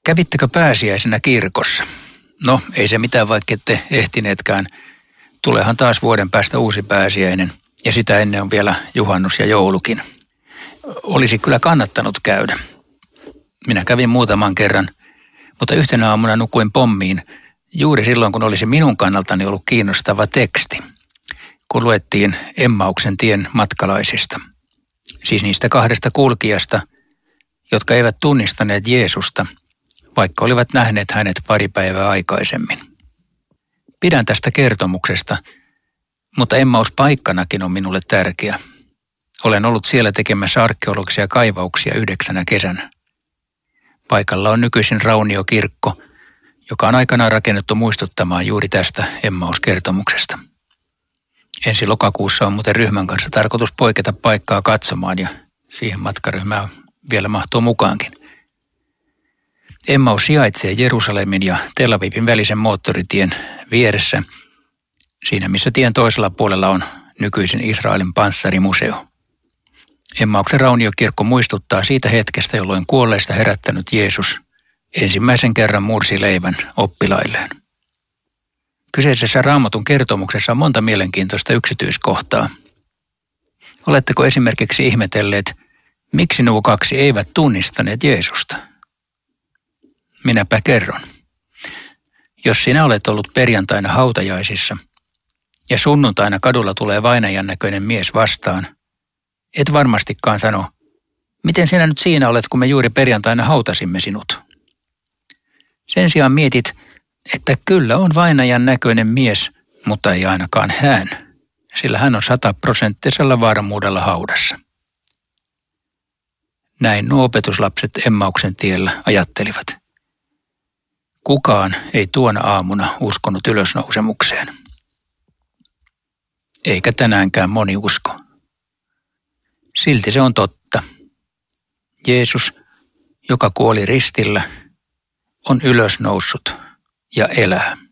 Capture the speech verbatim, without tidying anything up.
Kävittekö pääsiäisenä kirkossa? No, ei se mitään, vaikka ette ehtineetkään. Tuleehan taas vuoden päästä uusi pääsiäinen ja sitä ennen on vielä juhannus ja joulukin. Olisi kyllä kannattanut käydä. Minä kävin muutaman kerran, mutta yhtenä aamuna nukuin pommiin juuri silloin, kun olisi minun kannaltani ollut kiinnostava teksti, kun luettiin Emmauksen tien matkalaisista. Siis niistä kahdesta kulkijasta, jotka eivät tunnistaneet Jeesusta, vaikka olivat nähneet hänet pari päivää aikaisemmin. Pidän tästä kertomuksesta, mutta Emmaus paikkanakin on minulle tärkeä. Olen ollut siellä tekemässä arkeologisia kaivauksia yhdeksänä kesänä. Paikalla on nykyisin rauniokirkko, joka on aikanaan rakennettu muistuttamaan juuri tästä Emmaus-kertomuksesta. Ensi lokakuussa on muuten ryhmän kanssa tarkoitus poiketa paikkaa katsomaan ja siihen matkaryhmään vielä mahtuu mukaankin. Emmaus sijaitsee Jerusalemin ja Tel Avivin välisen moottoritien vieressä, siinä missä tien toisella puolella on nykyisin Israelin panssarimuseo. Emmauksen rauniokirkko muistuttaa siitä hetkestä, jolloin kuolleista herättänyt Jeesus ensimmäisen kerran mursi leivän oppilailleen. Kyseisessä Raamatun kertomuksessa on monta mielenkiintoista yksityiskohtaa. Oletteko esimerkiksi ihmetelleet, miksi nuo kaksi eivät tunnistaneet Jeesusta? Minäpä kerron. Jos sinä olet ollut perjantaina hautajaisissa ja sunnuntaina kadulla tulee vainajan näköinen mies vastaan, et varmastikaan sano, miten sinä nyt siinä olet, kun me juuri perjantaina hautasimme sinut. Sen sijaan mietit, että kyllä on vainajan näköinen mies, mutta ei ainakaan hän, sillä hän on sataprosenttisella varmuudella haudassa. Näin nuo opetuslapset Emmauksen tiellä ajattelivat. Kukaan ei tuona aamuna uskonut ylösnousemukseen. Eikä tänäänkään moni usko. Silti se on totta. Jeesus, joka kuoli ristillä, on ylösnoussut ja elää.